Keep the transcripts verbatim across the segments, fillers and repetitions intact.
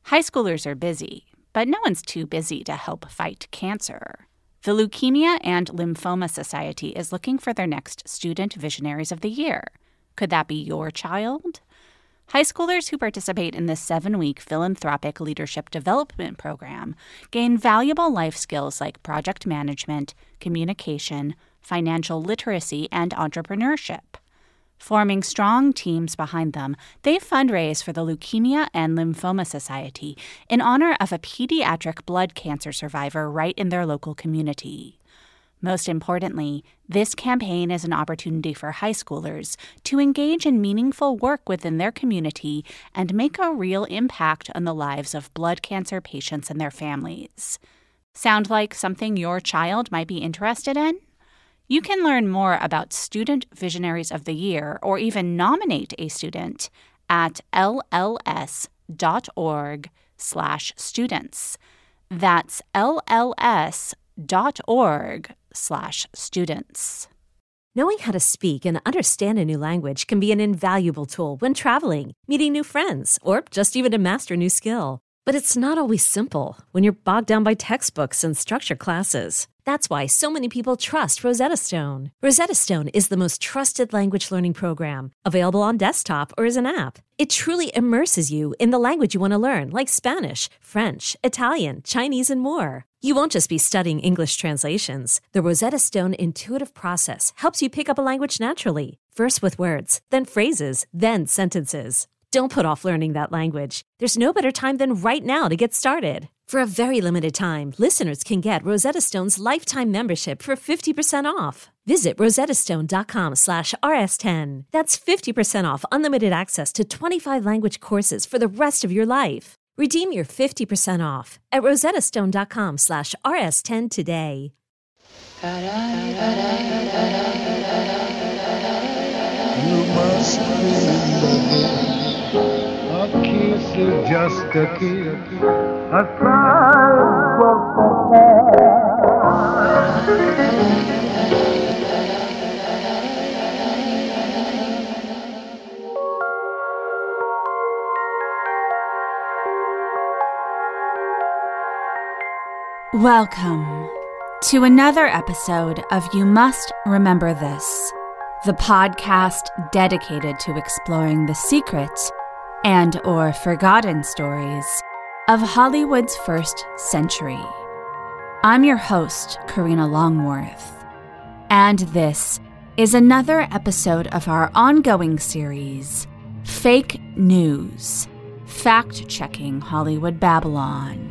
High schoolers are busy, but no one's too busy to help fight cancer. The Leukemia and Lymphoma Society is looking for their next Student Visionaries of the Year. Could that be your child? High schoolers who participate in this seven-week philanthropic leadership development program gain valuable life skills like project management, communication, financial literacy, and entrepreneurship. Forming strong teams behind them, they fundraise for the Leukemia and Lymphoma Society in honor of a pediatric blood cancer survivor right in their local community. Most importantly, this campaign is an opportunity for high schoolers to engage in meaningful work within their community and make a real impact on the lives of blood cancer patients and their families. Sound like something your child might be interested in? You can learn more about Student Visionaries of the Year or even nominate a student at lls.org slash students. That's lls.org slash students. Knowing how to speak and understand a new language can be an invaluable tool when traveling, meeting new friends, or just even to master a new skill. But it's not always simple when you're bogged down by textbooks and structure classes. That's why so many people trust Rosetta Stone. Rosetta Stone is the most trusted language learning program, available on desktop or as an app. It truly immerses you in the language you want to learn, like Spanish, French, Italian, Chinese, and more. You won't just be studying English translations. The Rosetta Stone intuitive process helps you pick up a language naturally, first with words, then phrases, then sentences. Don't put off learning that language. There's no better time than right now to get started. For a very limited time, listeners can get Rosetta Stone's lifetime membership for fifty percent off. Visit rosettastone.com slash rs10. That's fifty percent off unlimited access to twenty-five language courses for the rest of your life. Redeem your fifty percent off at rosettastone.com slash rs10 today. You must be a kiss is just a kiss, a sigh for Welcome to another episode of You Must Remember This, the podcast dedicated to exploring the secrets and or forgotten stories of Hollywood's first century. I'm your host, Karina Longworth, and this is another episode of our ongoing series, Fake News, Fact-Checking Hollywood Babylon.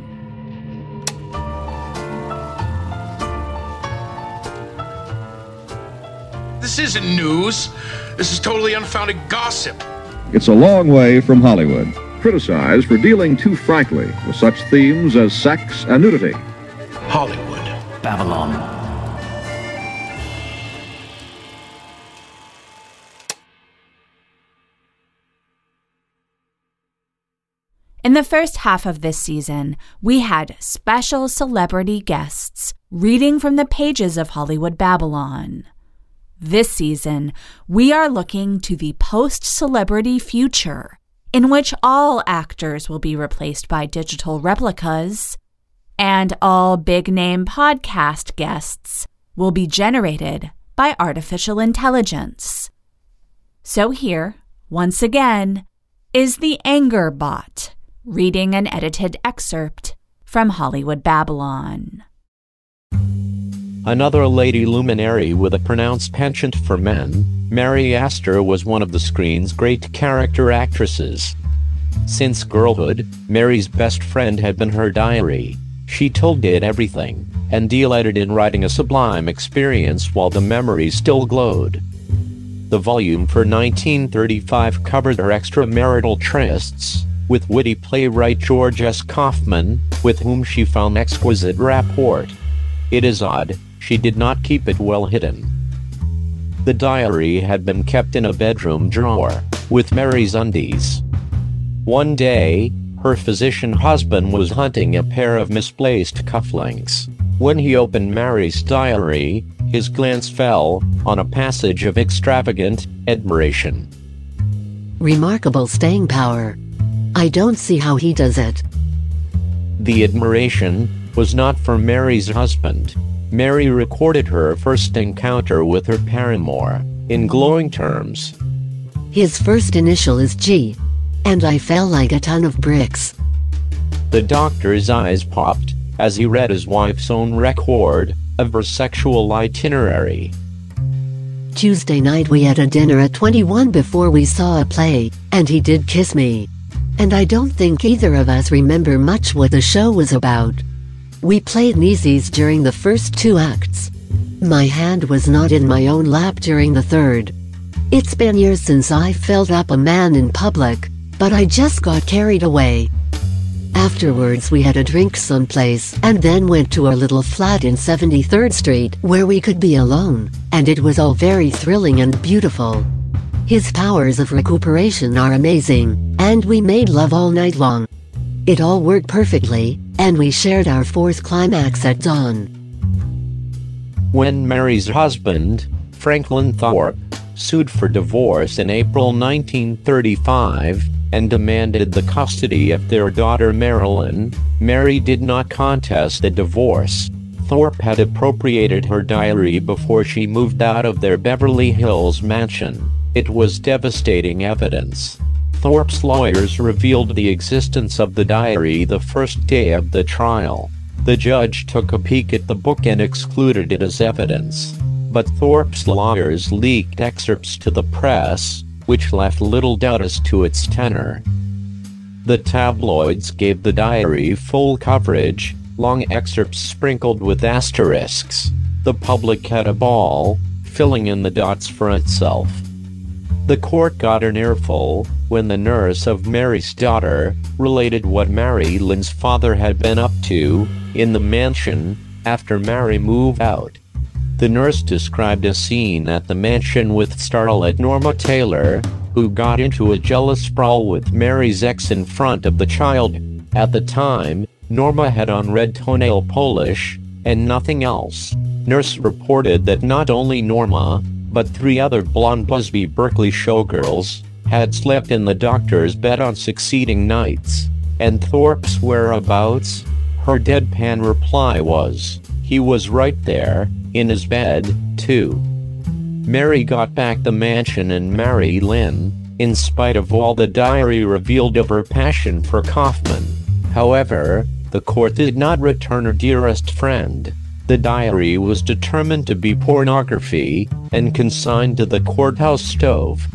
This isn't news. This is totally unfounded gossip. It's a long way from Hollywood, criticized for dealing too frankly with such themes as sex and nudity. Hollywood Babylon. In the first half of this season, we had special celebrity guests reading from the pages of Hollywood Babylon. This season, we are looking to the post-celebrity future, in which all actors will be replaced by digital replicas, and all big-name podcast guests will be generated by artificial intelligence. So here, once again, is the Anger Bot, reading an edited excerpt from Hollywood Babylon. Another lady luminary with a pronounced penchant for men, Mary Astor was one of the screen's great character actresses. Since girlhood, Mary's best friend had been her diary. She told it everything, and delighted in writing a sublime experience while the memories still glowed. The volume for nineteen thirty-five covered her extramarital trysts with witty playwright George S. Kaufman, with whom she found exquisite rapport. It is odd, she did not keep it well hidden. The diary had been kept in a bedroom drawer, with Mary's undies. One day, her physician husband was hunting a pair of misplaced cufflinks. When he opened Mary's diary, his glance fell on a passage of extravagant admiration. Remarkable staying power. I don't see how he does it. The admiration was not for Mary's husband. Mary recorded her first encounter with her paramour in glowing terms. His first initial is G, and I felt like a ton of bricks. The doctor's eyes popped as he read his wife's own record of her sexual itinerary. Tuesday night we had a dinner at twenty-one before we saw a play, and he did kiss me. And I don't think either of us remember much what the show was about. We played Nisies during the first two acts. My hand was not in my own lap during the third. It's been years since I felt up a man in public, but I just got carried away. Afterwards we had a drink someplace and then went to our little flat in seventy-third Street where we could be alone, and it was all very thrilling and beautiful. His powers of recuperation are amazing, and we made love all night long. It all worked perfectly, and we shared our fourth climax at dawn. When Mary's husband, Franklin Thorpe, sued for divorce in April nineteen thirty-five and demanded the custody of their daughter Marilyn, Mary did not contest the divorce. Thorpe had appropriated her diary before she moved out of their Beverly Hills mansion. It was devastating evidence. Thorpe's lawyers revealed the existence of the diary the first day of the trial. The judge took a peek at the book and excluded it as evidence. But Thorpe's lawyers leaked excerpts to the press, which left little doubt as to its tenor. The tabloids gave the diary full coverage, long excerpts sprinkled with asterisks. The public had a ball, filling in the dots for itself. The court got an earful when the nurse of Mary's daughter related what Mary Lynn's father had been up to in the mansion after Mary moved out. The nurse described a scene at the mansion with starlet Norma Taylor, who got into a jealous sprawl with Mary's ex in front of the child. At the time, Norma had on red toenail polish and nothing else. Nurse reported that not only Norma, but three other blonde Busby Berkeley showgirls had slept in the doctor's bed on succeeding nights. And Thorpe's whereabouts? Her deadpan reply was, he was right there, in his bed, too. Mary got back the mansion and married Lynn, in spite of all the diary revealed of her passion for Kaufman. However, the court did not return her dearest friend. The diary was determined to be pornography and consigned to the courthouse stove.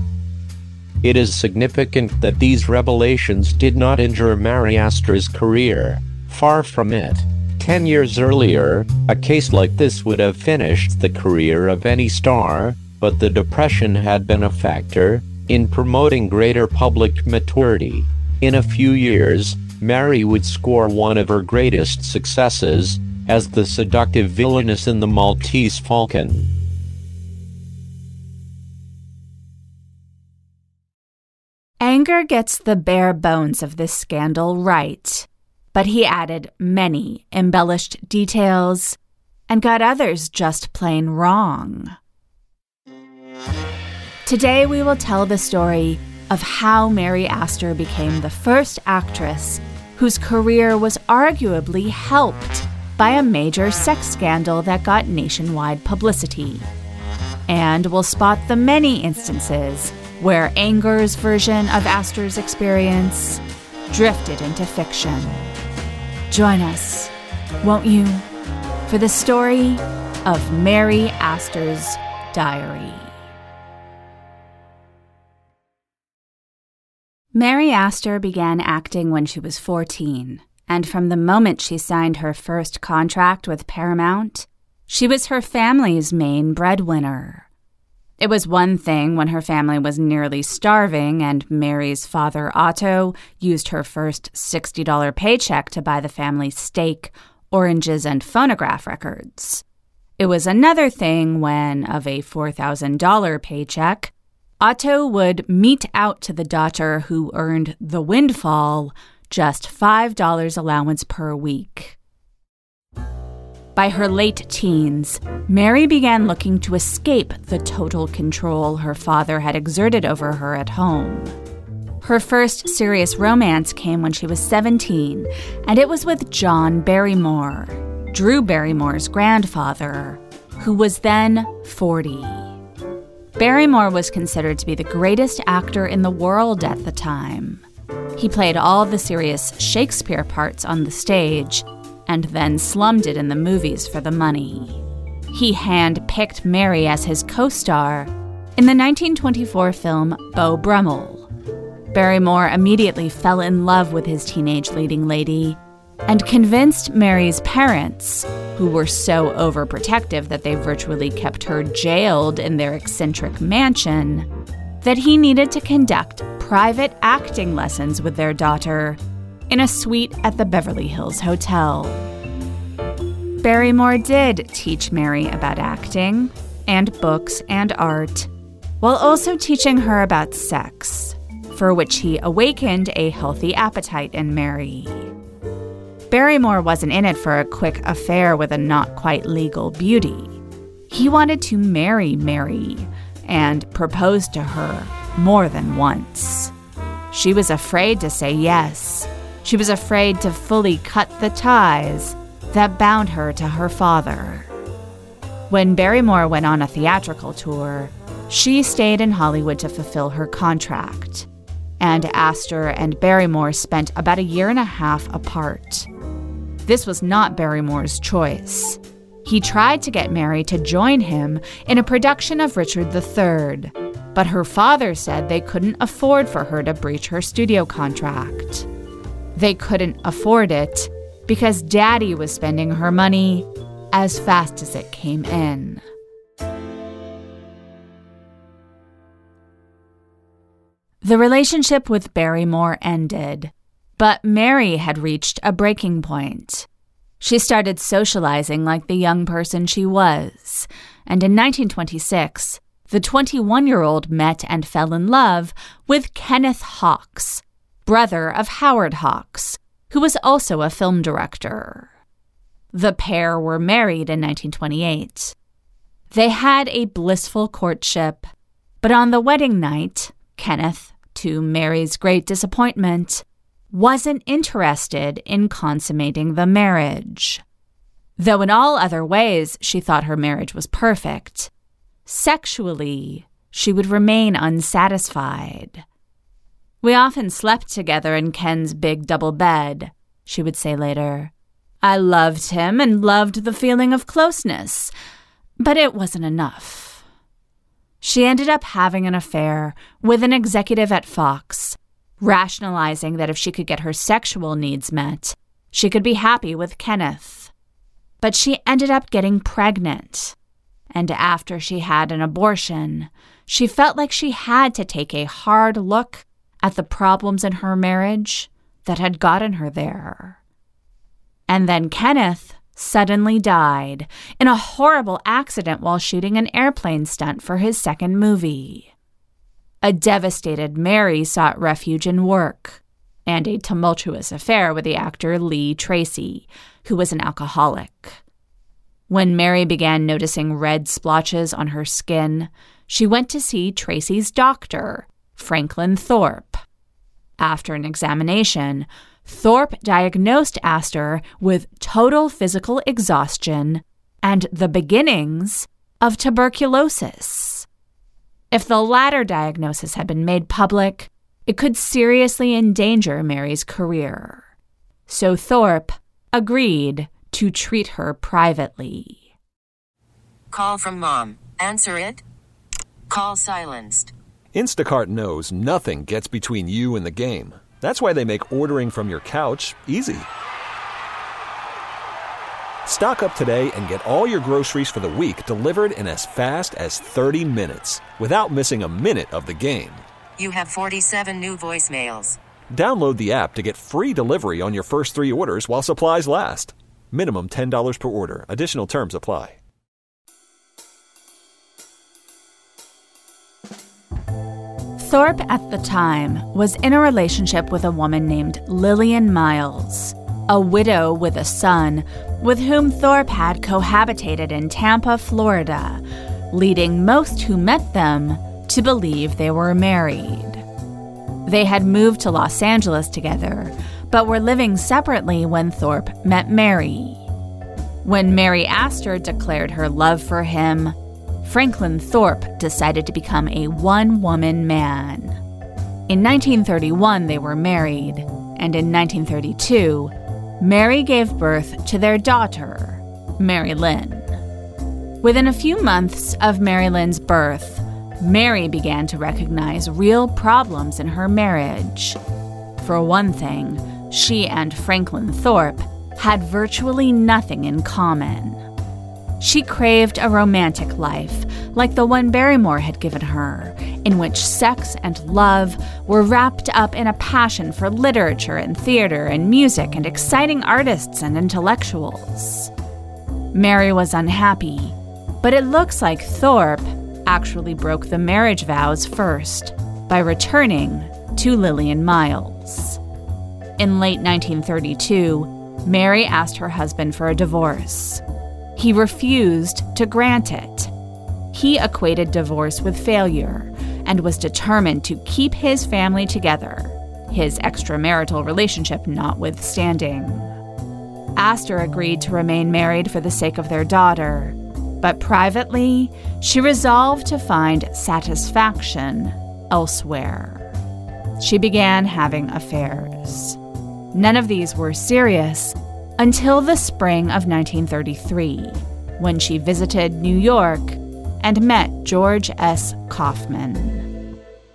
It is significant that these revelations did not injure Mary Astor's career. Far from it. Ten years earlier, a case like this would have finished the career of any star, but the Depression had been a factor in promoting greater public maturity. In a few years, Mary would score one of her greatest successes as the seductive villainess in The Maltese Falcon. Anger gets the bare bones of this scandal right, but he added many embellished details and got others just plain wrong. Today we will tell the story of how Mary Astor became the first actress whose career was arguably helped by a major sex scandal that got nationwide publicity. And we'll spot the many instances where Anger's version of Astor's experience drifted into fiction. Join us, won't you, for the story of Mary Astor's diary. Mary Astor began acting when she was fourteen, and from the moment she signed her first contract with Paramount, she was her family's main breadwinner. It was one thing when her family was nearly starving and Mary's father, Otto, used her first sixty dollars paycheck to buy the family steak, oranges, and phonograph records. It was another thing when, of a four thousand dollars paycheck, Otto would mete out to the daughter who earned the windfall just five dollars allowance per week. By her late teens, Mary began looking to escape the total control her father had exerted over her at home. Her first serious romance came when she was seventeen, and it was with John Barrymore, Drew Barrymore's grandfather, who was then forty. Barrymore was considered to be the greatest actor in the world at the time. He played all the serious Shakespeare parts on the stage, and then slummed it in the movies for the money. He hand-picked Mary as his co-star in the nineteen twenty-four film Beau Brummel. Barrymore immediately fell in love with his teenage leading lady and convinced Mary's parents, who were so overprotective that they virtually kept her jailed in their eccentric mansion, that he needed to conduct private acting lessons with their daughter in a suite at the Beverly Hills Hotel. Barrymore did teach Mary about acting and books and art, while also teaching her about sex, for which he awakened a healthy appetite in Mary. Barrymore wasn't in it for a quick affair with a not-quite-legal beauty. He wanted to marry Mary and proposed to her more than once. She was afraid to say yes. She was afraid to fully cut the ties that bound her to her father. When Barrymore went on a theatrical tour, she stayed in Hollywood to fulfill her contract, and Astor and Barrymore spent about a year and a half apart. This was not Barrymore's choice. He tried to get Mary to join him in a production of Richard the Third, but her father said they couldn't afford for her to breach her studio contract. They couldn't afford it because Daddy was spending her money as fast as it came in. The relationship with Barrymore ended, but Mary had reached a breaking point. She started socializing like the young person she was, and in nineteen twenty-six, the twenty-one-year-old met and fell in love with Kenneth Hawks, brother of Howard Hawks, who was also a film director. The pair were married in nineteen twenty-eight. They had a blissful courtship, but on the wedding night, Kenneth, to Mary's great disappointment, wasn't interested in consummating the marriage. Though in all other ways she thought her marriage was perfect, sexually, she would remain unsatisfied. "We often slept together in Ken's big double bed," she would say later. "I loved him and loved the feeling of closeness, but it wasn't enough." She ended up having an affair with an executive at Fox, rationalizing that if she could get her sexual needs met, she could be happy with Kenneth. But she ended up getting pregnant, and after she had an abortion, she felt like she had to take a hard look at the problems in her marriage that had gotten her there. And then Kenneth suddenly died in a horrible accident while shooting an airplane stunt for his second movie. A devastated Mary sought refuge in work and a tumultuous affair with the actor Lee Tracy, who was an alcoholic. When Mary began noticing red splotches on her skin, she went to see Tracy's doctor, Franklin Thorpe. After an examination, Thorpe diagnosed Astor with total physical exhaustion and the beginnings of tuberculosis. If the latter diagnosis had been made public, it could seriously endanger Mary's career. So Thorpe agreed to treat her privately. Call from mom. Answer it. Call silenced. Instacart knows nothing gets between you and the game. That's why they make ordering from your couch easy. Stock up today and get all your groceries for the week delivered in as fast as thirty minutes without missing a minute of the game. You have forty-seven new voicemails. Download the app to get free delivery on your first three orders while supplies last. Minimum ten dollars per order. Additional terms apply. Thorpe at the time was in a relationship with a woman named Lillian Miles, a widow with a son with whom Thorpe had cohabitated in Tampa, Florida, leading most who met them to believe they were married. They had moved to Los Angeles together, but were living separately when Thorpe met Mary. When Mary Astor declared her love for him, Franklin Thorpe decided to become a one-woman man. In nineteen thirty-one, they were married, and in nineteen thirty-two, Mary gave birth to their daughter, Mary Lynn. Within a few months of Mary Lynn's birth, Mary began to recognize real problems in her marriage. For one thing, she and Franklin Thorpe had virtually nothing in common. She craved a romantic life, like the one Barrymore had given her, in which sex and love were wrapped up in a passion for literature and theater and music and exciting artists and intellectuals. Mary was unhappy, but it looks like Thorpe actually broke the marriage vows first by returning to Lillian Miles. In late nineteen thirty-two, Mary asked her husband for a divorce. He refused to grant it. He equated divorce with failure and was determined to keep his family together, his extramarital relationship notwithstanding. Astor agreed to remain married for the sake of their daughter, but privately, she resolved to find satisfaction elsewhere. She began having affairs. None of these were serious until the spring of nineteen thirty-three, when she visited New York and met George S. Kaufman.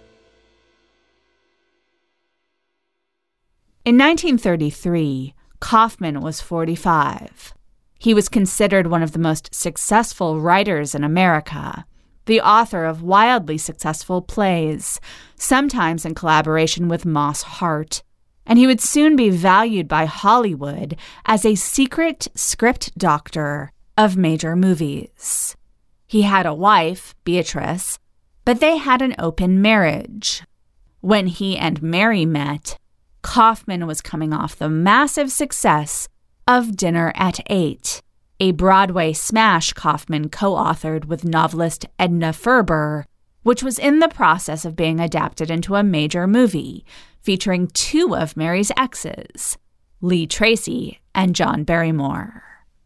In nineteen thirty-three, Kaufman was forty-five. He was considered one of the most successful writers in America, the author of wildly successful plays, sometimes in collaboration with Moss Hart, and he would soon be valued by Hollywood as a secret script doctor of major movies. He had a wife, Beatrice, but they had an open marriage. When he and Mary met, Kaufman was coming off the massive success of Dinner at Eight, a Broadway smash Kaufman co-authored with novelist Edna Ferber, which was in the process of being adapted into a major movie, featuring two of Mary's exes, Lee Tracy and John Barrymore.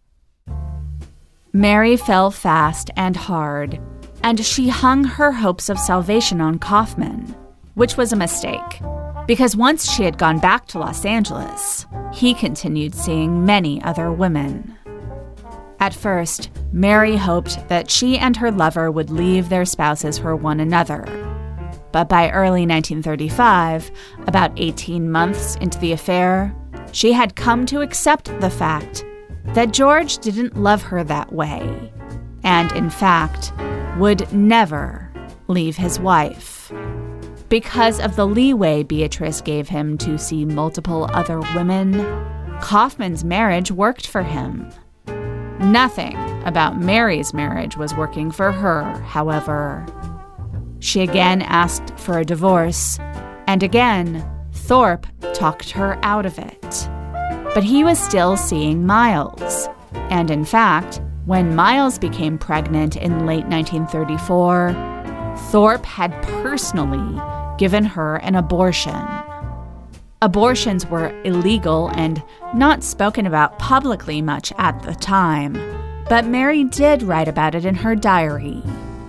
Mary fell fast and hard, and she hung her hopes of salvation on Kaufman, which was a mistake, because once she had gone back to Los Angeles, he continued seeing many other women. At first, Mary hoped that she and her lover would leave their spouses for one another. But by early nineteen thirty-five, about eighteen months into the affair, she had come to accept the fact that George didn't love her that way, and in fact, would never leave his wife. Because of the leeway Beatrice gave him to see multiple other women, Kaufman's marriage worked for him. Nothing about Mary's marriage was working for her, however. She again asked for a divorce, and again, Thorpe talked her out of it. But he was still seeing Miles, and in fact, when Miles became pregnant in late nineteen thirty-four, Thorpe had personally given her an abortion. Abortions were illegal and not spoken about publicly much at the time, but Mary did write about it in her diary.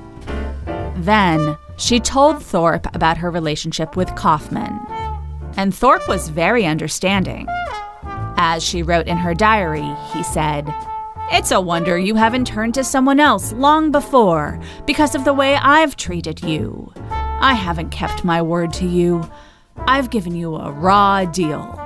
Then, she told Thorpe about her relationship with Kaufman, and Thorpe was very understanding. As she wrote in her diary, he said, "It's a wonder you haven't turned to someone else long before because of the way I've treated you. I haven't kept my word to you. I've given you a raw deal."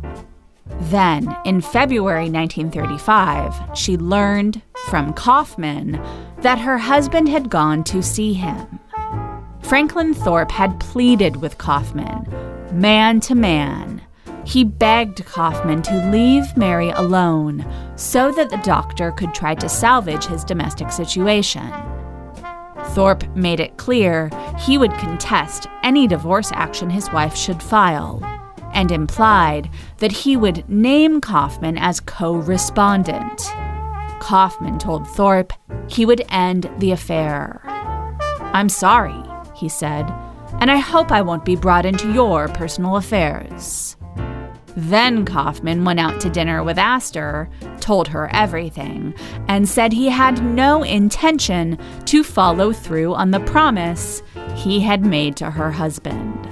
Then, in February nineteen thirty-five, she learned from Kaufman that her husband had gone to see him. Franklin Thorpe had pleaded with Kaufman, man to man. He begged Kaufman to leave Mary alone so that the doctor could try to salvage his domestic situation. Thorpe made it clear he would contest any divorce action his wife should file, and implied that he would name Kaufman as co-respondent. Kaufman told Thorpe he would end the affair. "I'm sorry," he said, and I hope I won't be brought into your personal affairs." Then Kaufman went out to dinner with Astor, told her everything, and said he had no intention to follow through on the promise he had made to her husband.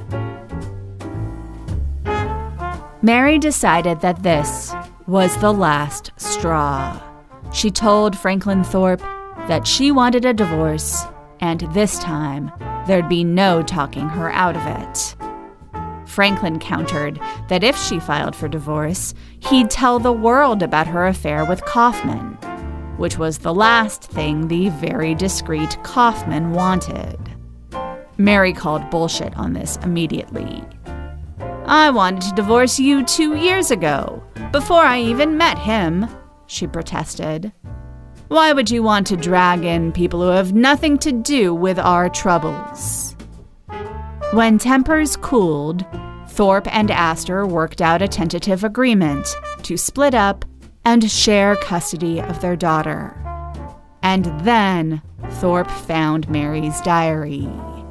Mary decided that this was the last straw. She told Franklin Thorpe that she wanted a divorce, and this time there'd be no talking her out of it. Franklin countered that if she filed for divorce, he'd tell the world about her affair with Kaufman, which was the last thing the very discreet Kaufman wanted. Mary called bullshit on this immediately. "I wanted to divorce you two years ago, before I even met him," she protested. "Why would you want to drag in people who have nothing to do with our troubles?" When tempers cooled, Thorpe and Astor worked out a tentative agreement to split up and share custody of their daughter. And then Thorpe found Mary's diary.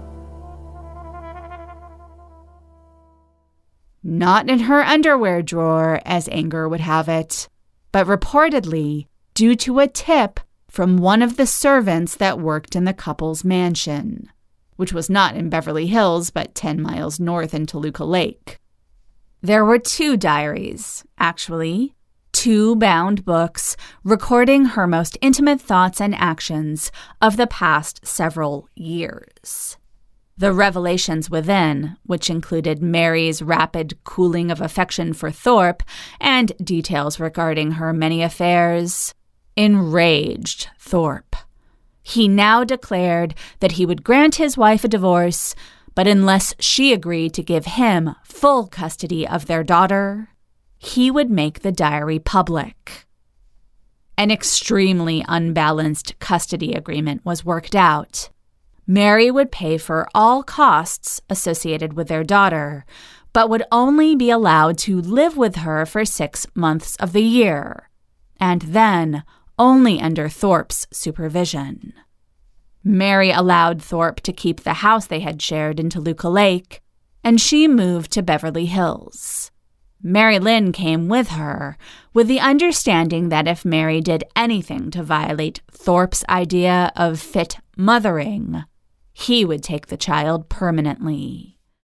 Not in her underwear drawer, as Anger would have it, but reportedly due to a tip from one of the servants that worked in the couple's mansion, which was not in Beverly Hills, but ten miles north in Toluca Lake. There were two diaries, actually, two bound books recording her most intimate thoughts and actions of the past several years. The revelations within, which included Mary's rapid cooling of affection for Thorpe and details regarding her many affairs, enraged Thorpe. He now declared that he would grant his wife a divorce, but unless she agreed to give him full custody of their daughter, he would make the diary public. An extremely unbalanced custody agreement was worked out. Mary would pay for all costs associated with their daughter, but would only be allowed to live with her for six months of the year, and then only under Thorpe's supervision. Mary allowed Thorpe to keep the house they had shared in Toluca Lake, and she moved to Beverly Hills. Mary Lynn came with her, with the understanding that if Mary did anything to violate Thorpe's idea of fit mothering, he would take the child permanently.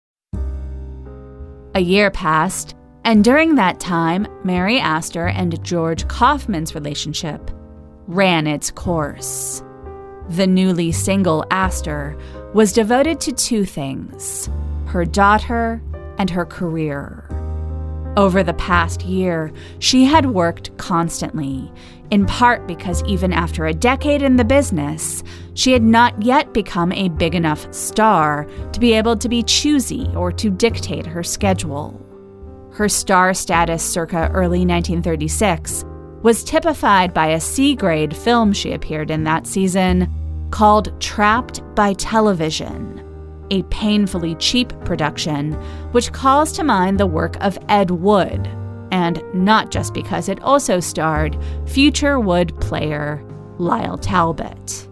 A year passed, and during that time, Mary Astor and George Kaufman's relationship ran its course. The newly single Astor was devoted to two things: her daughter and her career. Over the past year, she had worked constantly, in part because even after a decade in the business, she had not yet become a big enough star to be able to be choosy or to dictate her schedule. Her star status circa early nineteen thirty-six was typified by a C-grade film she appeared in that season called Trapped by Television, a painfully cheap production which calls to mind the work of Ed Wood, and not just because it also starred future Wood player Lyle Talbot.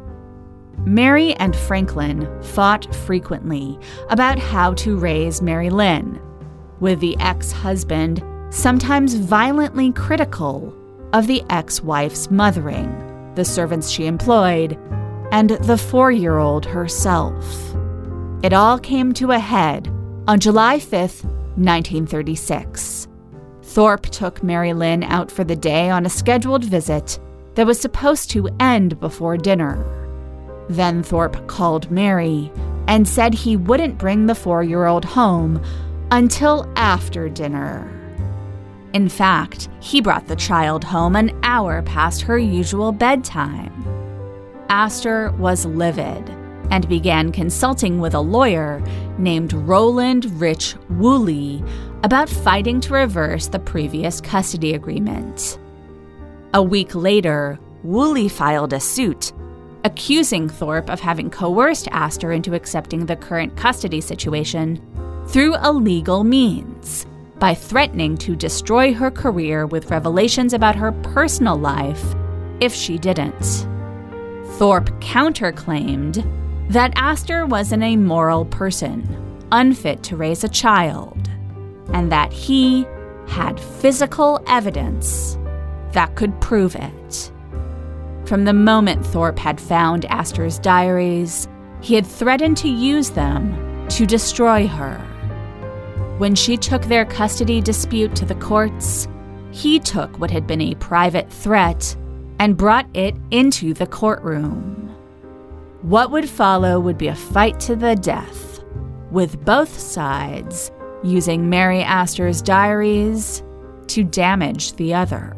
Mary and Franklin fought frequently about how to raise Mary Lynn, with the ex-husband sometimes violently critical of the ex-wife's mothering, the servants she employed, and the four-year-old herself. It all came to a head on July fifth, nineteen thirty-six. Thorpe took Mary Lynn out for the day on a scheduled visit that was supposed to end before dinner. Then Thorpe called Mary and said he wouldn't bring the four-year-old home until after dinner. In fact, he brought the child home an hour past her usual bedtime. Astor was livid and began consulting with a lawyer named Roland Rich Woolley about fighting to reverse the previous custody agreement. A week later, Woolley filed a suit accusing Thorpe of having coerced Astor into accepting the current custody situation through illegal means, by threatening to destroy her career with revelations about her personal life if she didn't. Thorpe counterclaimed that Astor was an immoral person, unfit to raise a child, and that he had physical evidence that could prove it. From the moment Thorpe had found Astor's diaries, he had threatened to use them to destroy her. When she took their custody dispute to the courts, he took what had been a private threat and brought it into the courtroom. What would follow would be a fight to the death, with both sides using Mary Astor's diaries to damage the other.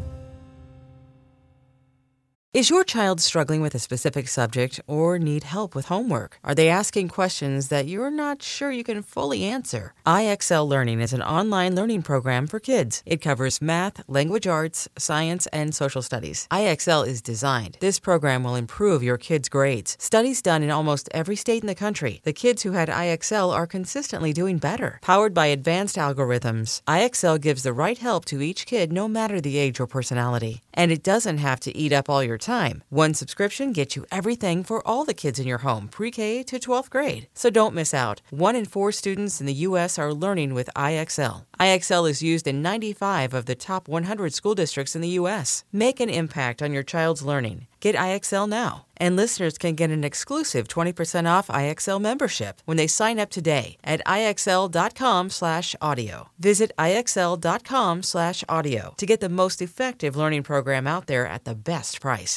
Is your child struggling with a specific subject or need help with homework? Are they asking questions that you're not sure you can fully answer? I X L Learning is an online learning program for kids. It covers math, language arts, science, and social studies. I X L is designed. This program will improve your kids' grades. Studies done in almost every state in the country. The kids who had I X L are consistently doing better. Powered by advanced algorithms, I X L gives the right help to each kid no matter the age or personality. And it doesn't have to eat up all your time. One subscription gets you everything for all the kids in your home, pre-K to twelfth grade. So don't miss out. One in four students in the U S are learning with I X L. I X L is used in ninety-five of the top one hundred school districts in the U S. Make an impact on your child's learning. Get I X L now. And listeners can get an exclusive twenty percent off I X L membership when they sign up today at IXL.com slash audio. Visit IXL.com slash audio to get the most effective learning program out there at the best price.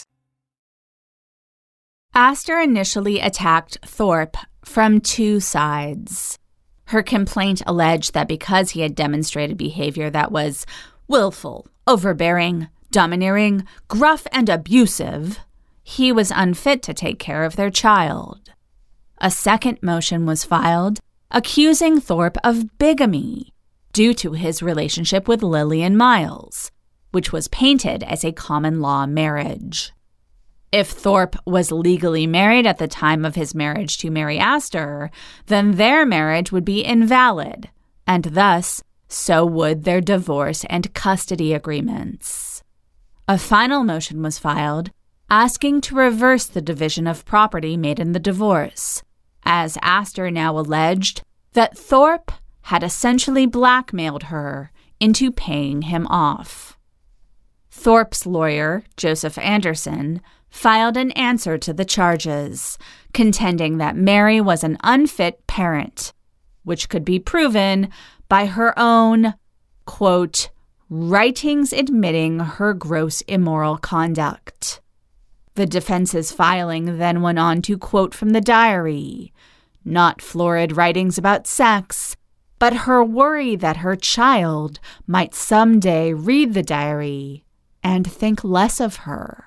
Astor initially attacked Thorpe from two sides. Her complaint alleged that because he had demonstrated behavior that was willful, overbearing, domineering, gruff, and abusive, he was unfit to take care of their child. A second motion was filed accusing Thorpe of bigamy due to his relationship with Lillian Miles, which was painted as a common-law marriage. If Thorpe was legally married at the time of his marriage to Mary Astor, then their marriage would be invalid, and thus, so would their divorce and custody agreements. A final motion was filed asking to reverse the division of property made in the divorce, as Astor now alleged that Thorpe had essentially blackmailed her into paying him off. Thorpe's lawyer, Joseph Anderson, filed an answer to the charges, contending that Mary was an unfit parent, which could be proven by her own, quote, writings admitting her gross immoral conduct. The defense's filing then went on to quote from the diary, not florid writings about sex, but her worry that her child might someday read the diary and think less of her.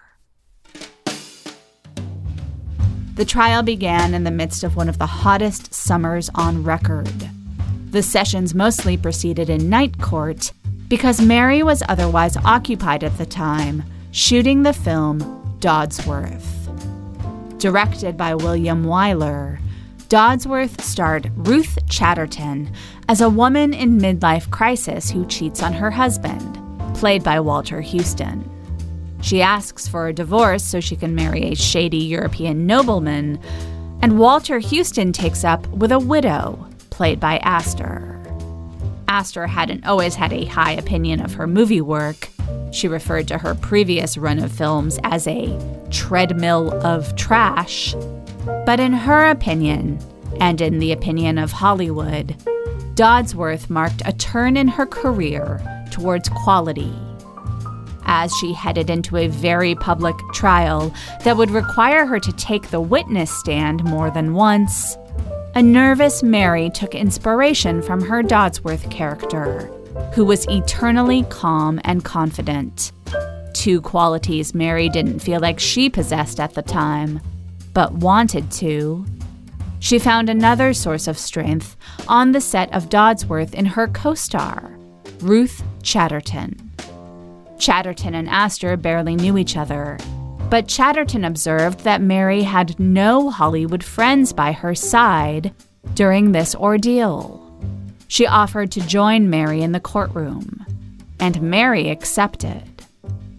The trial began in the midst of one of the hottest summers on record. The sessions mostly proceeded in night court because Mary was otherwise occupied at the time, shooting the film Dodsworth. Directed by William Wyler, Dodsworth starred Ruth Chatterton as a woman in midlife crisis who cheats on her husband, played by Walter Huston. She asks for a divorce so she can marry a shady European nobleman, and Walter Huston takes up with a widow, played by Astor. Astor hadn't always had a high opinion of her movie work. She referred to her previous run of films as a treadmill of trash. But in her opinion, and in the opinion of Hollywood, Dodsworth marked a turn in her career towards quality. As she headed into a very public trial that would require her to take the witness stand more than once, a nervous Mary took inspiration from her Dodsworth character, who was eternally calm and confident. Two qualities Mary didn't feel like she possessed at the time, but wanted to. She found another source of strength on the set of Dodsworth in her co-star, Ruth Chatterton. Chatterton and Astor barely knew each other, but Chatterton observed that Mary had no Hollywood friends by her side during this ordeal. She offered to join Mary in the courtroom, and Mary accepted.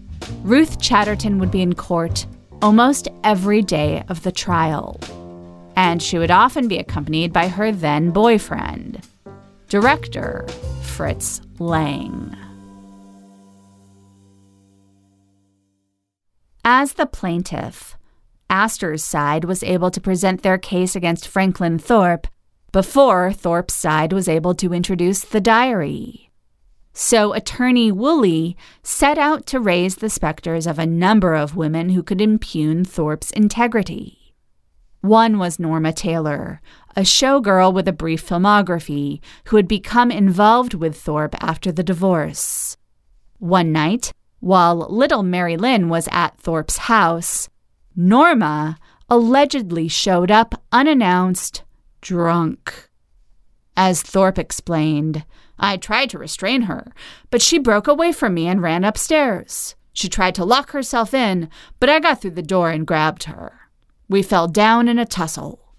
Ruth Chatterton would be in court almost every day of the trial. and she would often be accompanied by her then-boyfriend, director Fritz Lang. As the plaintiff, Astor's side was able to present their case against Franklin Thorpe before Thorpe's side was able to introduce the diary. So attorney Woolley set out to raise the specters of a number of women who could impugn Thorpe's integrity. One was Norma Taylor, a showgirl with a brief filmography who had become involved with Thorpe after the divorce. One night, while little Mary Lynn was at Thorpe's house, Norma allegedly showed up unannounced, drunk. As Thorpe explained, I tried to restrain her, but she broke away from me and ran upstairs. She tried to lock herself in, but I got through the door and grabbed her. We fell down in a tussle.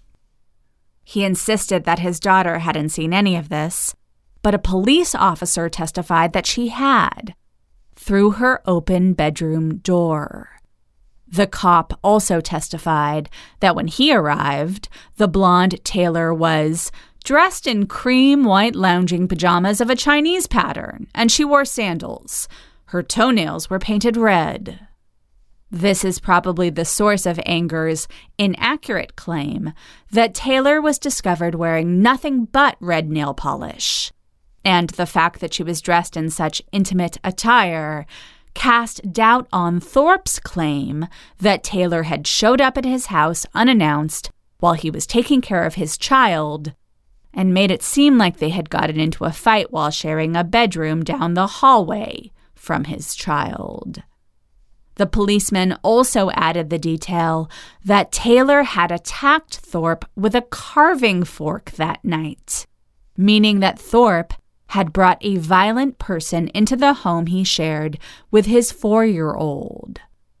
He insisted that his daughter hadn't seen any of this, but a police officer testified that she had, through her open bedroom door. The cop also testified that when he arrived, the blonde Taylor was dressed in cream white lounging pajamas of a Chinese pattern, and she wore sandals. Her toenails were painted red. This is probably the source of Anger's inaccurate claim that Taylor was discovered wearing nothing but red nail polish, and the fact that she was dressed in such intimate attire cast doubt on Thorpe's claim that Taylor had showed up at his house unannounced while he was taking care of his child, and made it seem like they had gotten into a fight while sharing a bedroom down the hallway from his child. The policeman also added the detail that Taylor had attacked Thorpe with a carving fork that night, meaning that Thorpe had brought a violent person into the home he shared with his four-year-old.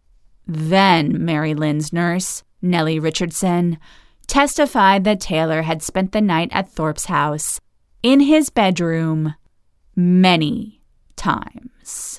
Then Mary Lynn's nurse, Nellie Richardson, testified that Taylor had spent the night at Thorpe's house in his bedroom many times.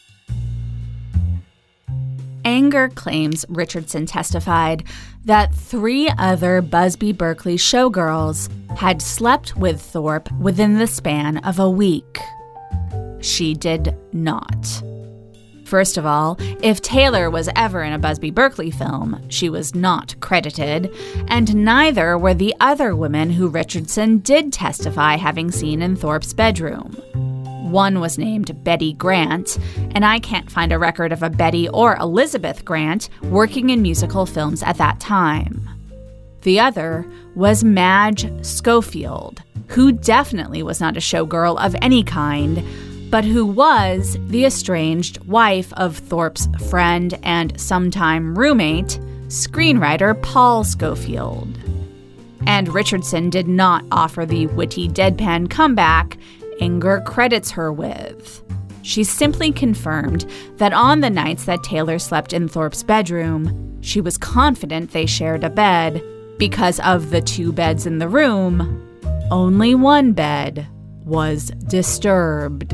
Anger claims Richardson testified that three other Busby Berkeley showgirls had slept with Thorpe within the span of a week. She did not. First of all, if Taylor was ever in a Busby Berkeley film, she was not credited, and neither were the other women who Richardson did testify having seen in Thorpe's bedroom. One was named Betty Grant, and I can't find a record of a Betty or Elizabeth Grant working in musical films at that time. The other was Madge Schofield, who definitely was not a showgirl of any kind, but who was the estranged wife of Thorpe's friend and sometime roommate, screenwriter Paul Schofield. And Richardson did not offer the witty deadpan comeback Anger credits her with. She simply confirmed that on the nights that Taylor slept in Thorpe's bedroom, she was confident they shared a bed because of the two beds in the room, only one bed was disturbed.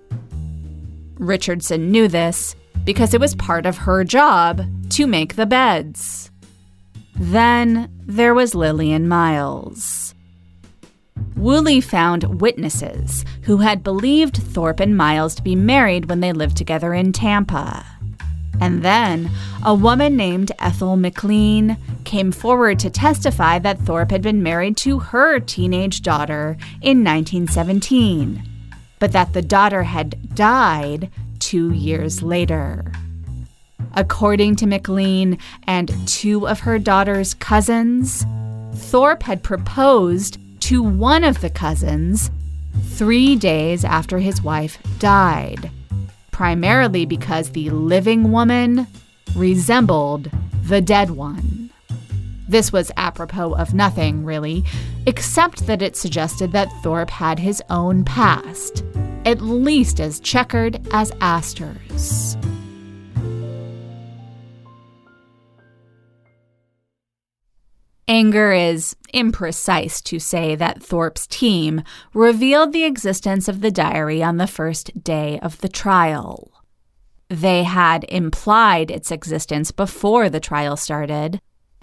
Richardson knew this because it was part of her job to make the beds. Then there was Lillian Miles. Woolley found witnesses who had believed Thorpe and Miles to be married when they lived together in Tampa. And then a woman named Ethel McLean came forward to testify that Thorpe had been married to her teenage daughter in nineteen seventeen, but that the daughter had died two years later. According to McLean and two of her daughter's cousins, Thorpe had proposed to one of the cousins three days after his wife died, primarily because the living woman resembled the dead one. This was apropos of nothing, really, except that it suggested that Thorpe had his own past, at least as checkered as Astor's. Anger is imprecise to say that Thorpe's team revealed the existence of the diary on the first day of the trial. They had implied its existence before the trial started,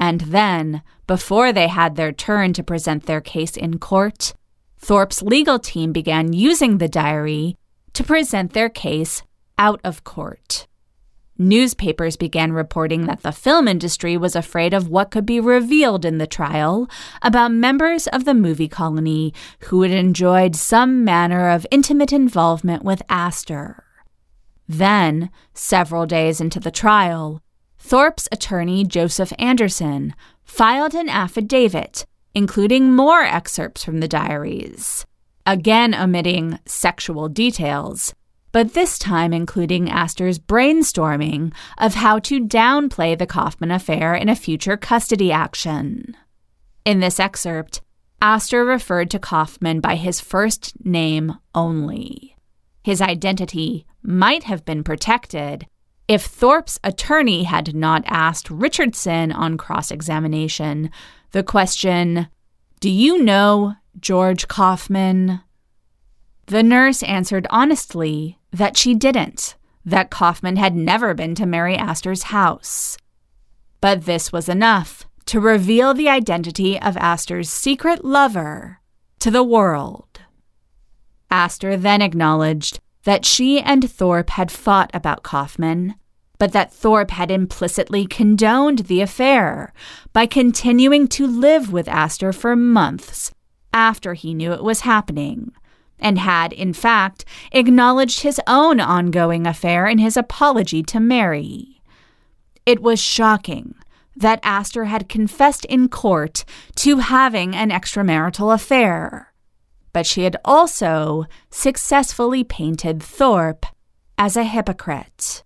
And then, before they had their turn to present their case in court, Thorpe's legal team began using the diary to present their case out of court. Newspapers began reporting that the film industry was afraid of what could be revealed in the trial about members of the movie colony who had enjoyed some manner of intimate involvement with Astor. Then, several days into the trial, Thorpe's attorney, Joseph Anderson, filed an affidavit including more excerpts from the diaries, again omitting sexual details, but this time including Astor's brainstorming of how to downplay the Kaufman affair in a future custody action. In this excerpt, Astor referred to Kaufman by his first name only. His identity might have been protected if Thorpe's attorney had not asked Richardson on cross-examination the question, "Do you know George Kaufman?" The nurse answered honestly that she didn't, that Kaufman had never been to Mary Astor's house. But this was enough to reveal the identity of Astor's secret lover to the world. Astor then acknowledged that she and Thorpe had fought about Kaufman, but that Thorpe had implicitly condoned the affair by continuing to live with Astor for months after he knew it was happening, and had, in fact, acknowledged his own ongoing affair in his apology to Mary. It was shocking that Astor had confessed in court to having an extramarital affair, but she had also successfully painted Thorpe as a hypocrite.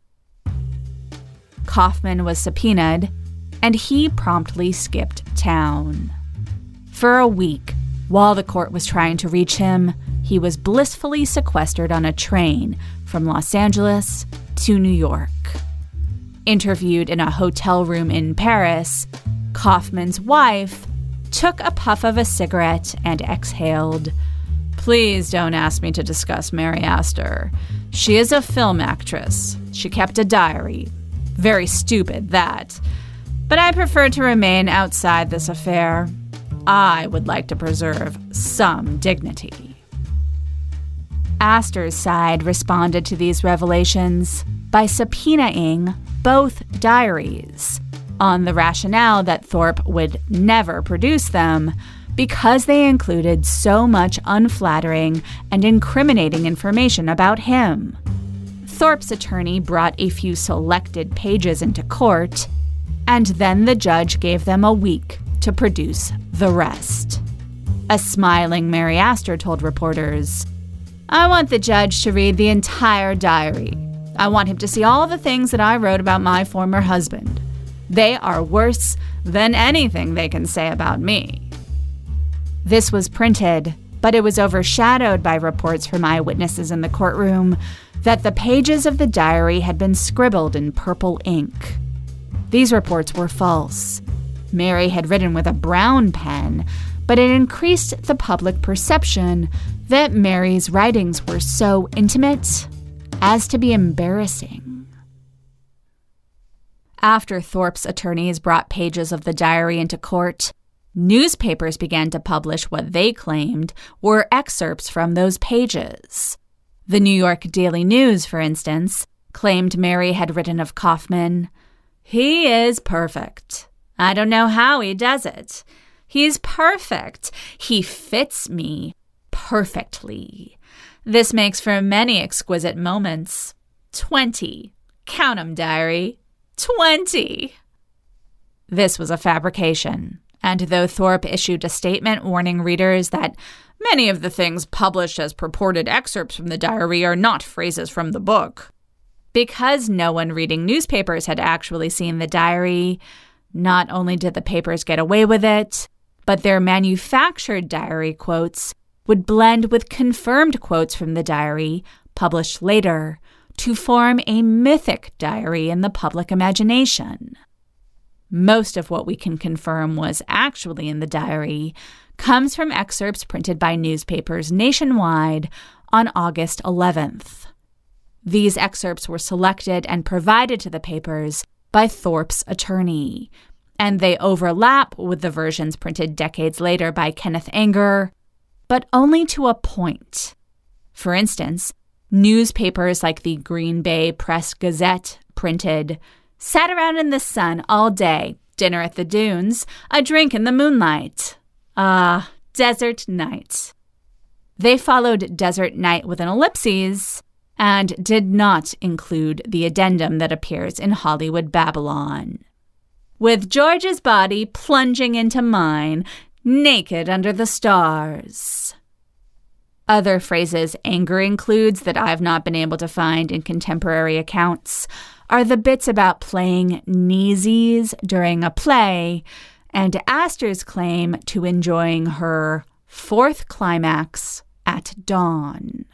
Kaufman was subpoenaed, and he promptly skipped town. For a week, while the court was trying to reach him, he was blissfully sequestered on a train from Los Angeles to New York. Interviewed in a hotel room in Paris, Kaufman's wife took a puff of a cigarette and exhaled, "Please don't ask me to discuss Mary Astor. She is a film actress. She kept a diary. Very stupid, that. But I prefer to remain outside this affair. I would like to preserve some dignity." Astor's side responded to these revelations by subpoenaing both diaries on the rationale that Thorpe would never produce them because they included so much unflattering and incriminating information about him. Thorpe's attorney brought a few selected pages into court, and then the judge gave them a week to produce the rest. A smiling Mary Astor told reporters, "I want the judge to read the entire diary. I want him to see all the things that I wrote about my former husband. They are worse than anything they can say about me." This was printed, but it was overshadowed by reports from eyewitnesses in the courtroom that the pages of the diary had been scribbled in purple ink. These reports were false. Mary had written with a brown pen, but it increased the public perception that Mary's writings were so intimate as to be embarrassing. After Thorpe's attorneys brought pages of the diary into court, newspapers began to publish what they claimed were excerpts from those pages. The New York Daily News, for instance, claimed Mary had written of Kaufman, "He is perfect. I don't know how he does it. He's perfect. He fits me perfectly. This makes for many exquisite moments. Twenty. Count 'em, diary. Twenty." This was a fabrication, and though Thorpe issued a statement warning readers that many of the things published as purported excerpts from the diary are not phrases from the book, because no one reading newspapers had actually seen the diary, not only did the papers get away with it, but their manufactured diary quotes would blend with confirmed quotes from the diary published later to form a mythic diary in the public imagination. Most of what we can confirm was actually in the diary comes from excerpts printed by newspapers nationwide on August eleventh. These excerpts were selected and provided to the papers by Thorpe's attorney, and they overlap with the versions printed decades later by Kenneth Anger, but only to a point. For instance, newspapers like the Green Bay Press-Gazette printed, "Sat around in the sun all day, dinner at the dunes, a drink in the moonlight. Ah, desert night." They followed desert night with an ellipses and did not include the addendum that appears in Hollywood Babylon. "With George's body plunging into mine, naked under the stars." Other phrases Anger includes that I've not been able to find in contemporary accounts are the bits about playing kneesies during a play and Astor's claim to enjoying her fourth climax at dawn.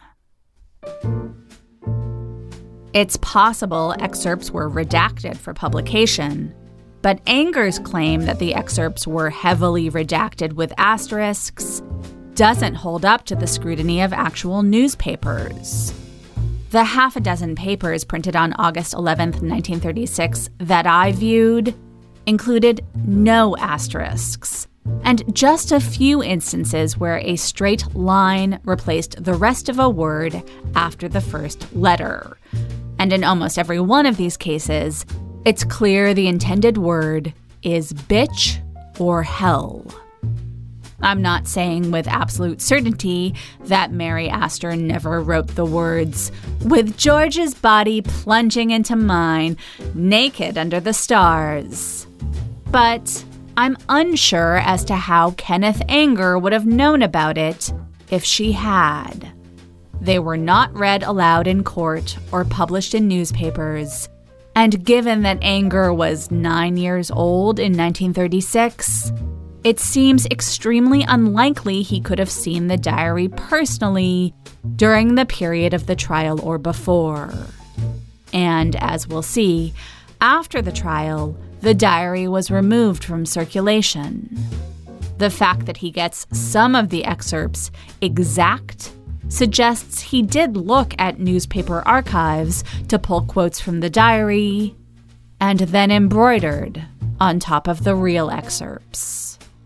It's possible excerpts were redacted for publication, but Anger's claim that the excerpts were heavily redacted with asterisks doesn't hold up to the scrutiny of actual newspapers. The half a dozen papers printed on August eleventh, nineteen thirty-six that I viewed included no asterisks, and just a few instances where a straight line replaced the rest of a word after the first letter. And in almost every one of these cases, it's clear the intended word is bitch or hell. I'm not saying with absolute certainty that Mary Astor never wrote the words, "With George's body plunging into mine, naked under the stars." But I'm unsure as to how Kenneth Anger would have known about it if she had. They were not read aloud in court or published in newspapers, and given that Anger was nine years old in nineteen thirty-six, it seems extremely unlikely he could have seen the diary personally during the period of the trial or before. And as we'll see, after the trial, the diary was removed from circulation. The fact that he gets some of the excerpts exact suggests he did look at newspaper archives to pull quotes from the diary, and then embroidered on top of the real excerpts.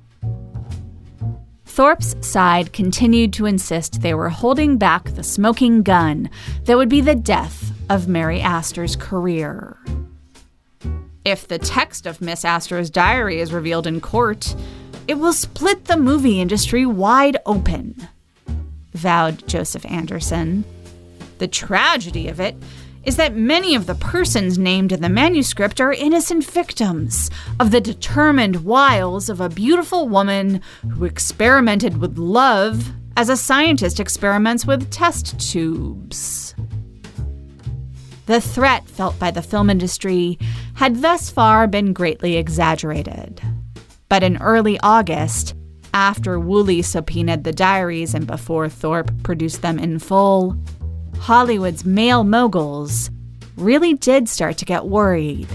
Thorpe's side continued to insist they were holding back the smoking gun that would be the death of Mary Astor's career. "If the text of Miss Astor's diary is revealed in court, it will split the movie industry wide open," vowed Joseph Anderson. "The tragedy of it is that many of the persons named in the manuscript are innocent victims of the determined wiles of a beautiful woman who experimented with love as a scientist experiments with test tubes." The threat felt by the film industry had thus far been greatly exaggerated. But in early August, after Woolley subpoenaed the diaries and before Thorpe produced them in full, Hollywood's male moguls really did start to get worried.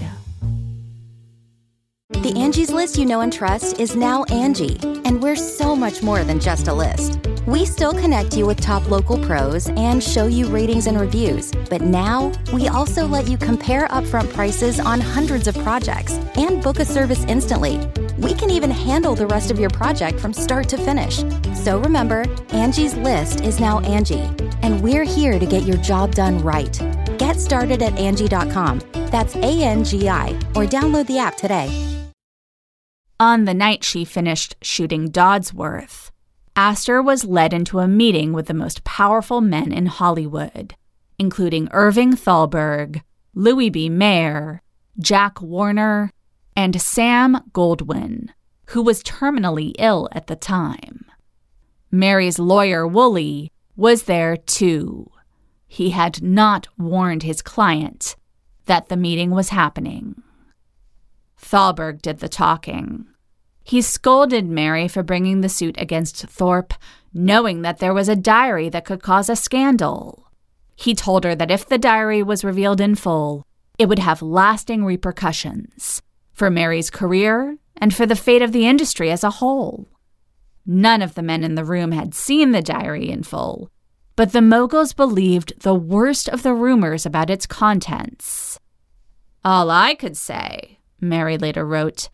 The Angie's List you know and trust is now Angie, and we're so much more than just a list. We still connect you with top local pros and show you ratings and reviews, but now we also let you compare upfront prices on hundreds of projects and book a service instantly. We can even handle the rest of your project from start to finish. So remember, Angie's List is now Angie, and we're here to get your job done right. Get started at Angie dot com. That's A N G I, or download the app today. On the night she finished shooting Dodsworth, Astor was led into a meeting with the most powerful men in Hollywood, including Irving Thalberg, Louis B. Mayer, Jack Warner, and Sam Goldwyn, who was terminally ill at the time. Mary's lawyer, Woolley, was there too. He had not warned his client that the meeting was happening. Thalberg did the talking. He scolded Mary for bringing the suit against Thorpe, knowing that there was a diary that could cause a scandal. He told her that if the diary was revealed in full, it would have lasting repercussions for Mary's career and for the fate of the industry as a whole. None of the men in the room had seen the diary in full, but the moguls believed the worst of the rumors about its contents. "All I could say," Mary later wrote,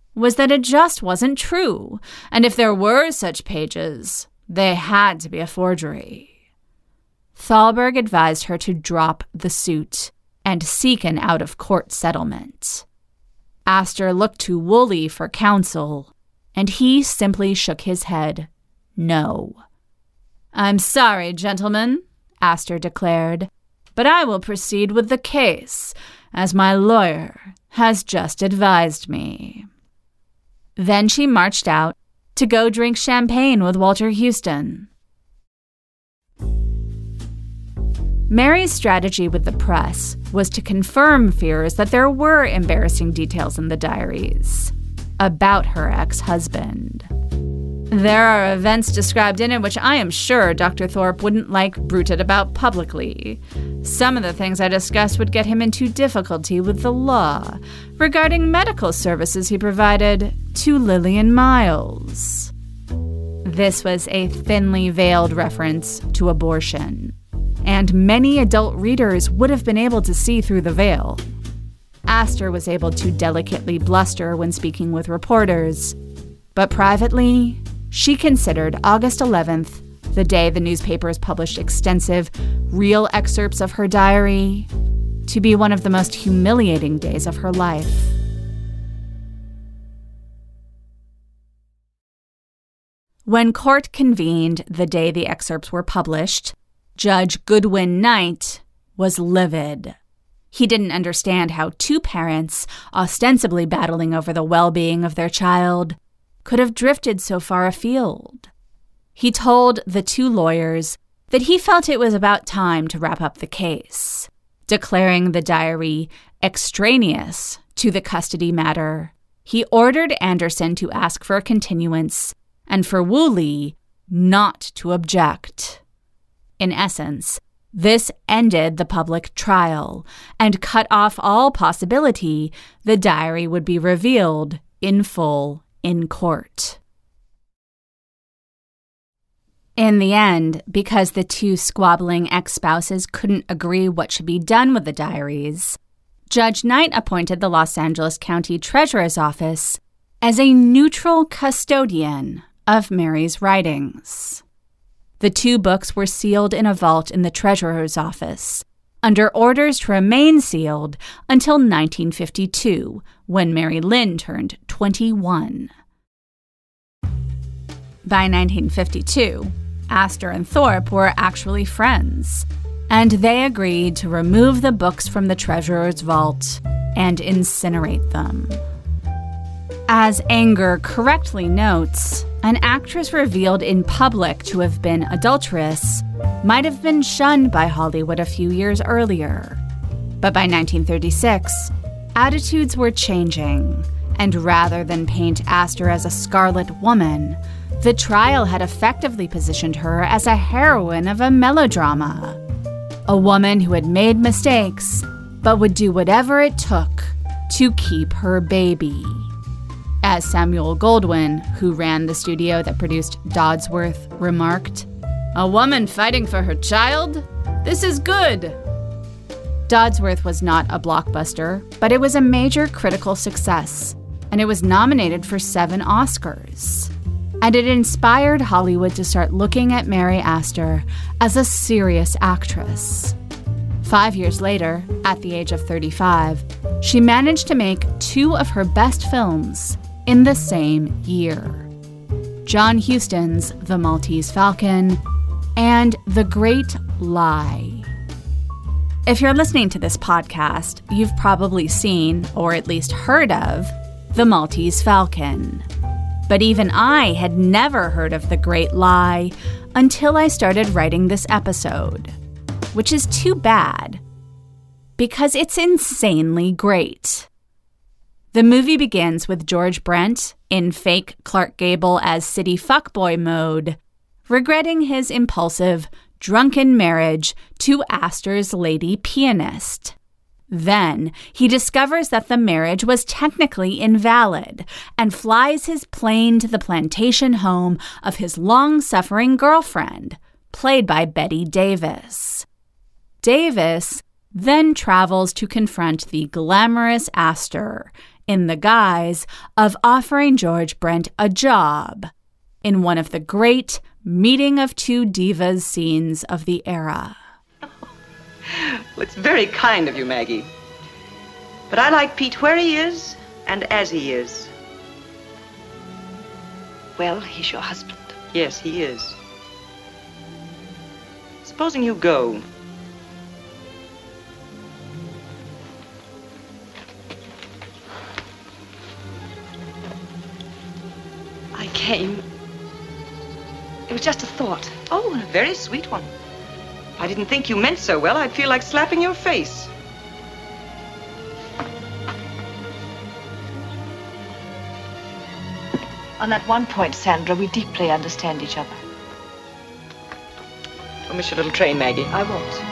was that it just wasn't true, and if there were such pages, they had to be a forgery. Thalberg advised her to drop the suit and seek an out-of-court settlement. Astor looked to Woolley for counsel, and he simply shook his head no. "I'm sorry, gentlemen," Astor declared, "but I will proceed with the case, as my lawyer has just advised me." Then she marched out to go drink champagne with Walter Houston. Mary's strategy with the press was to confirm fears that there were embarrassing details in the diaries about her ex-husband. "There are events described in it which I am sure Doctor Thorpe wouldn't like bruited about publicly. Some of the things I discussed would get him into difficulty with the law regarding medical services he provided to Lillian Miles." This was a thinly veiled reference to abortion, and many adult readers would have been able to see through the veil. Astor was able to delicately bluster when speaking with reporters, but privately, she considered August eleventh, the day the newspapers published extensive, real excerpts of her diary, to be one of the most humiliating days of her life. When court convened the day the excerpts were published, Judge Goodwin Knight was livid. He didn't understand how two parents, ostensibly battling over the well-being of their child, could have drifted so far afield. He told the two lawyers that he felt it was about time to wrap up the case, declaring the diary extraneous to the custody matter. He ordered Anderson to ask for a continuance and for Woolley not to object. In essence, this ended the public trial and cut off all possibility the diary would be revealed in full in court. In the end, because the two squabbling ex-spouses couldn't agree what should be done with the diaries, Judge Knight appointed the Los Angeles County Treasurer's Office as a neutral custodian of Mary's writings. The two books were sealed in a vault in the Treasurer's office, under orders to remain sealed until nineteen fifty-two, when Mary Lynn turned twenty-one. By nineteen fifty-two, Astor and Thorpe were actually friends, and they agreed to remove the books from the Treasurer's vault and incinerate them. As Anger correctly notes, an actress revealed in public to have been adulterous might have been shunned by Hollywood a few years earlier. But by nineteen thirty-six, attitudes were changing, and rather than paint Astor as a scarlet woman, the trial had effectively positioned her as a heroine of a melodrama. A woman who had made mistakes, but would do whatever it took to keep her baby. As Samuel Goldwyn, who ran the studio that produced Dodsworth, remarked, "A woman fighting for her child? This is good." Dodsworth was not a blockbuster, but it was a major critical success, and it was nominated for seven Oscars. And it inspired Hollywood to start looking at Mary Astor as a serious actress. Five years later, at the age of thirty-five, she managed to make two of her best films in the same year: John Huston's The Maltese Falcon and The Great Lie. If you're listening to this podcast, you've probably seen, or at least heard of, The Maltese Falcon. But even I had never heard of The Great Lie until I started writing this episode, which is too bad, because it's insanely great. The movie begins with George Brent, in fake Clark Gable as city fuckboy mode, regretting his impulsive, drunken marriage to Astor's lady pianist. Then, he discovers that the marriage was technically invalid and flies his plane to the plantation home of his long-suffering girlfriend, played by Bette Davis. Davis then travels to confront the glamorous Astor in the guise of offering George Brent a job in one of the great meeting of two divas scenes of the era. Well, it's very kind of you, Maggie. But I like Pete where he is and as he is. Well, he's your husband. Yes, he is. Supposing you go. I came. It was just a thought. Oh, and a very sweet one. If I didn't think you meant so well, I'd feel like slapping your face. On that one point, Sandra, we deeply understand each other. Don't miss your little train, Maggie. I won't.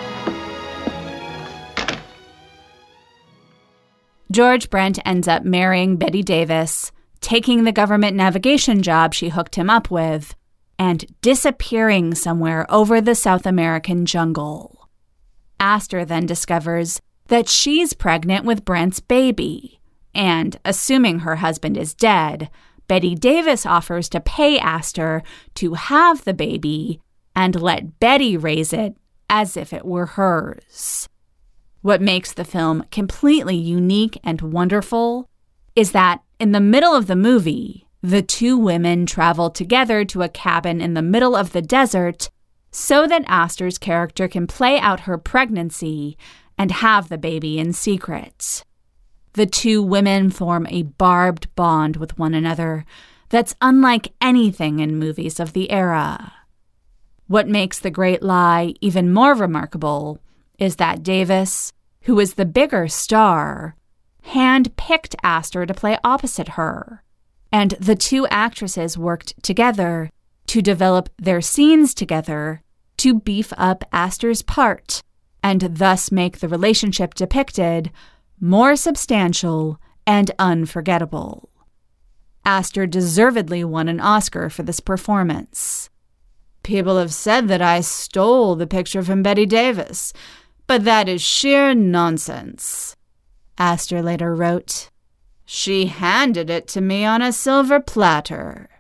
George Brent ends up marrying Bette Davis, taking the government navigation job she hooked him up with, and disappearing somewhere over the South American jungle. Astor then discovers that she's pregnant with Brent's baby, and, assuming her husband is dead, Bette Davis offers to pay Astor to have the baby and let Betty raise it as if it were hers. What makes the film completely unique and wonderful is that in the middle of the movie, the two women travel together to a cabin in the middle of the desert so that Astor's character can play out her pregnancy and have the baby in secret. The two women form a barbed bond with one another that's unlike anything in movies of the era. What makes The Great Lie even more remarkable is that Davis, who is the bigger star, hand-picked Astor to play opposite her, and the two actresses worked together to develop their scenes together to beef up Astor's part and thus make the relationship depicted more substantial and unforgettable. Astor deservedly won an Oscar for this performance. People have said that I stole the picture from Bette Davis, but that is sheer nonsense. Astor later wrote, "She handed it to me on a silver platter."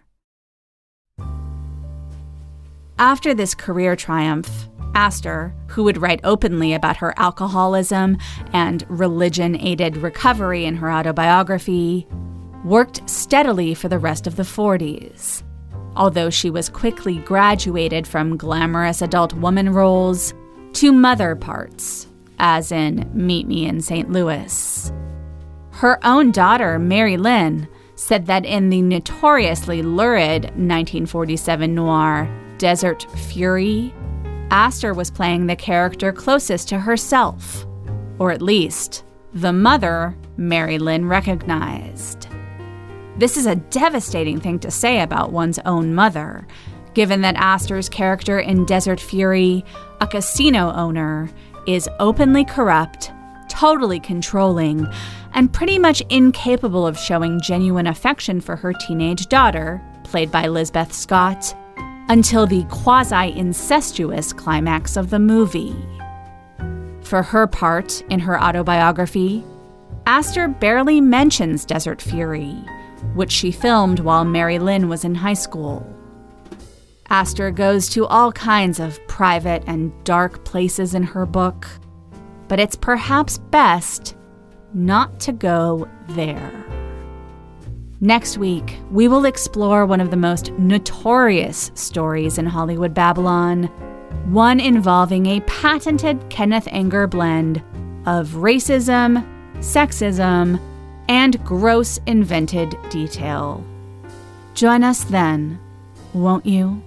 After this career triumph, Astor, who would write openly about her alcoholism and religion-aided recovery in her autobiography, worked steadily for the rest of the forties. Although she was quickly graduated from glamorous adult woman roles to mother parts, as in Meet Me in Saint Louis. Her own daughter, Mary Lynn, said that in the notoriously lurid nineteen forty-seven noir Desert Fury, Astor was playing the character closest to herself, or at least the mother Mary Lynn recognized. This is a devastating thing to say about one's own mother, given that Astor's character in Desert Fury, a casino owner, is openly corrupt, totally controlling, and pretty much incapable of showing genuine affection for her teenage daughter, played by Lisbeth Scott, until the quasi-incestuous climax of the movie. For her part in her autobiography, Astor barely mentions Desert Fury, which she filmed while Mary Lynn was in high school. Astor goes to all kinds of private and dark places in her book, but it's perhaps best not to go there. Next week, we will explore one of the most notorious stories in Hollywood Babylon, one involving a patented Kenneth Anger blend of racism, sexism, and gross invented detail. Join us then, won't you?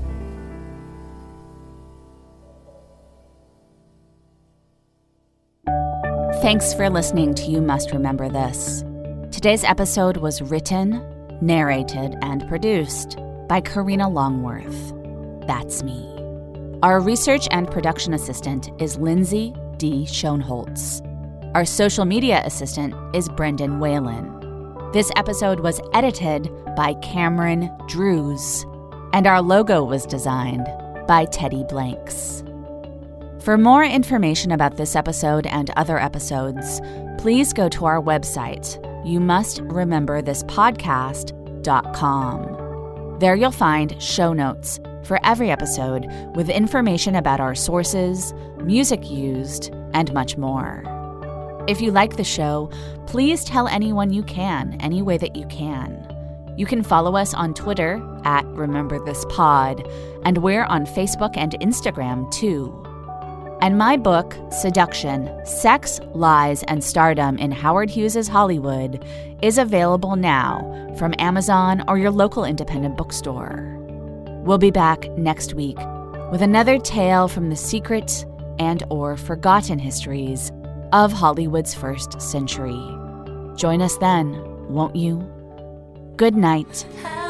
Thanks for listening to You Must Remember This. Today's episode was written, narrated, and produced by Karina Longworth. That's me. Our research and production assistant is Lindsay D. Schoenholtz. Our social media assistant is Brendan Whalen. This episode was edited by Cameron Drews, and our logo was designed by Teddy Blanks. For more information about this episode and other episodes, please go to our website, you must remember this podcast dot com. There you'll find show notes for every episode with information about our sources, music used, and much more. If you like the show, please tell anyone you can, any way that you can. You can follow us on Twitter at RememberThisPod, and we're on Facebook and Instagram too. And my book, Seduction, Sex, Lies, and Stardom in Howard Hughes' Hollywood, is available now from Amazon or your local independent bookstore. We'll be back next week with another tale from the secret and or forgotten histories of Hollywood's first century. Join us then, won't you? Good night.